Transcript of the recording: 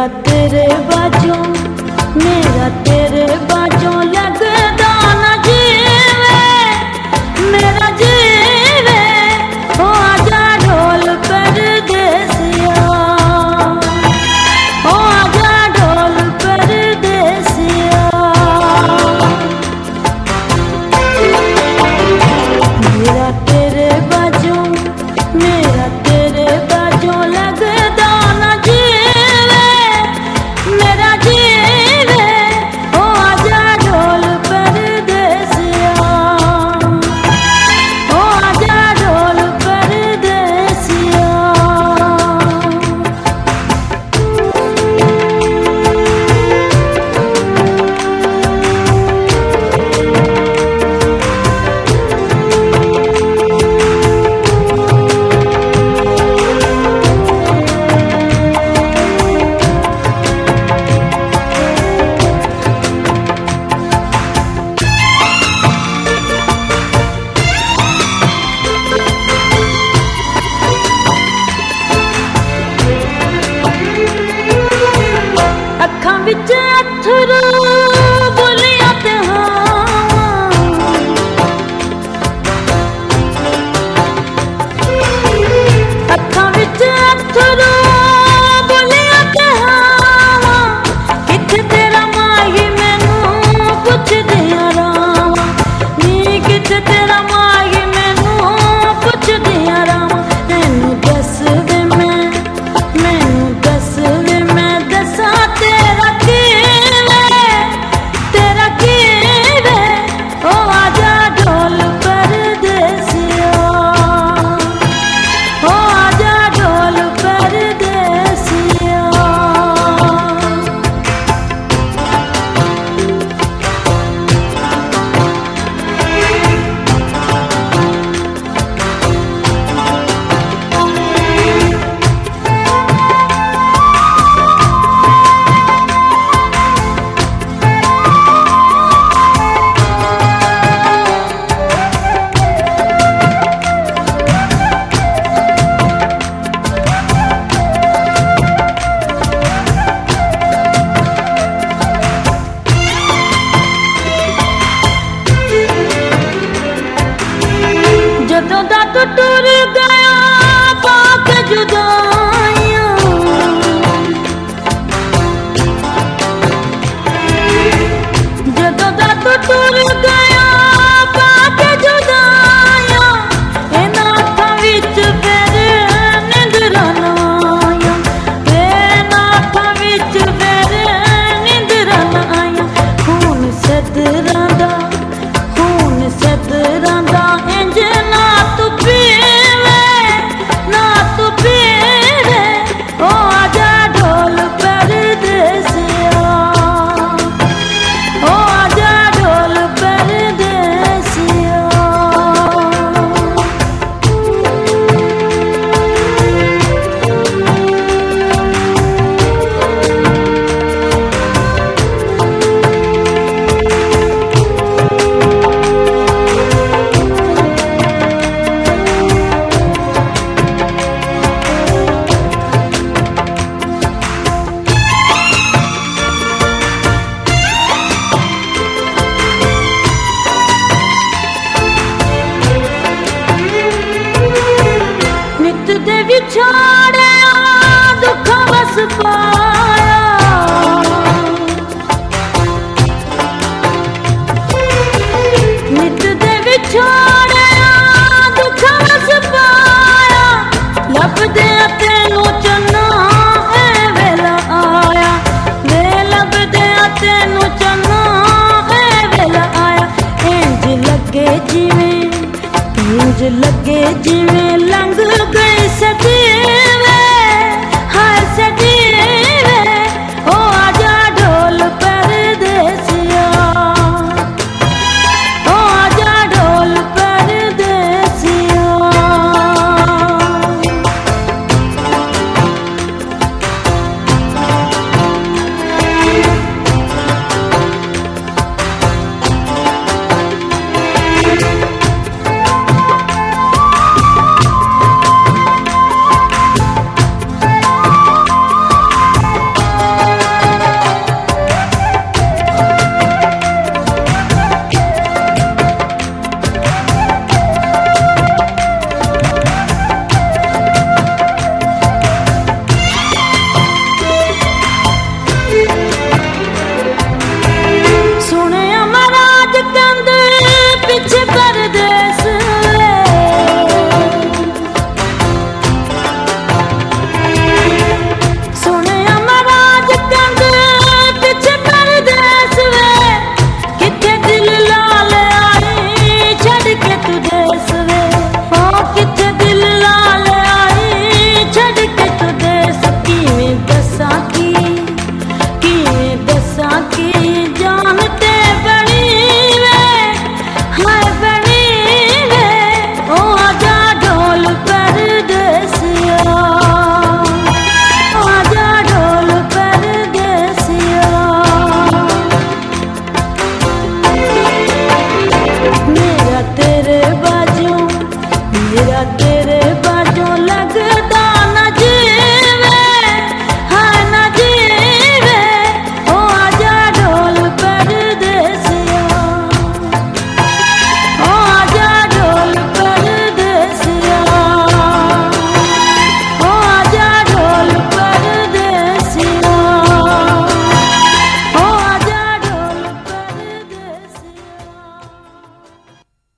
मेरा तेरे बाजों लगदा ना जीवे, मेरा जीवे ओ आजा ढोल परदेसिया, ओ आजा ढोल परदेसिया। मेरा तेरे बाजों लगदा ना जीवे, मेरा जीवे ओ आजा ढोल परदेसिया, ओ आजा ढोल परदेसिया। अखां विच अथरू बोलियां ते अखां विच अथरू बोलियां ते किथे तेरा माही मैनू पुछदियां रावां नी, किथे तेरा माही मैनू पुछदियां रावां। मैनू दस वे मैनू दस वे मैं दसां तेरा कीवे ओ आजा ढोल परदेसिया, ओ आजा ढोल परदेसिया। जदों दा तू टुर गया पाक जुदाइयां, जदों दा तू टुर गया पाक जुदाइयां, इन्हां अखां विच फिर निंदरां ना आईयां, इन्हां अखां विच फिर निंदरां ना आईयां। खून सदरां दा इंज ना तू पीवे ओ आजा ढोल परदेसिया, ओ आजा ढोल परदेसिया। नित दे विछा